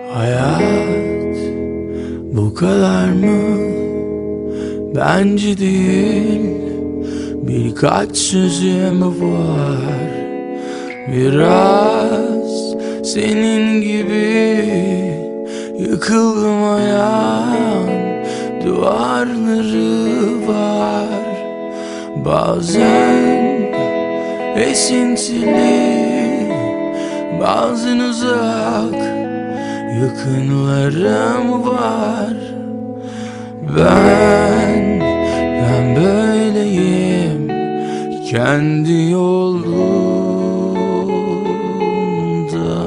Hayat bu kadar mı? Bence değil. Birkaç sözüm var. Biraz senin gibi yıkıldım, ayağın duvarları var. Bazen esintili, bazen uzak yakınlarım var. Ben böyleyim kendi yolumda.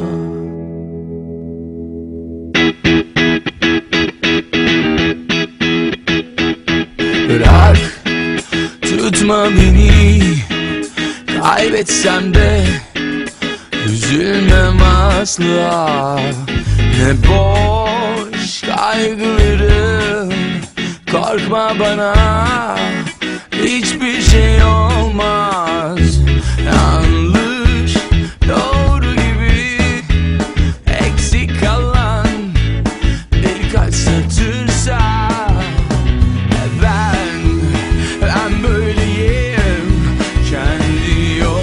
Bırak, tutma beni, kaybetsem de üzülmem asla. Ne boş kaygılarım, korkma bana, hiçbir şey olmaz. Yanlış doğru gibi eksik kalan birkaç satırsa ben böyleyim kendi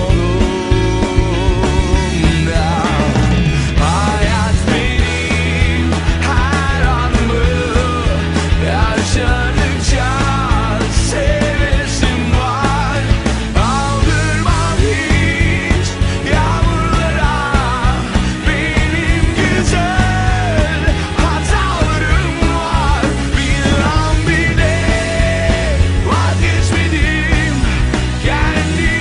yolumda. Hayat benim her anımı yaşadıkça sevesim var. Aldırmam hiç yağmurlara, benim güzel hatalarım var. Bir an bile vazgeçmedim kendi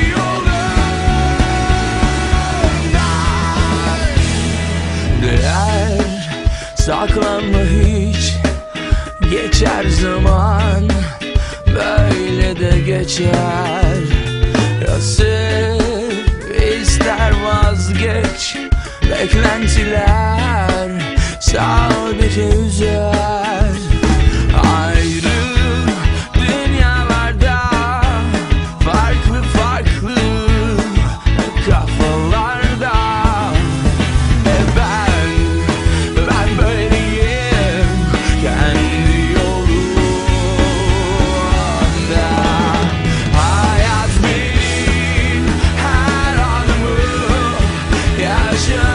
yolumdan. Değer saklanma hiç, geçer zaman, böyle de geçer. Ya sev ister vazgeç, beklentiler sadece üzer. Ayrı dünyalarda, farklı farklı kafalarda. Ben böyleyim kendi yolumda. Hayat benim her anımı yaşa.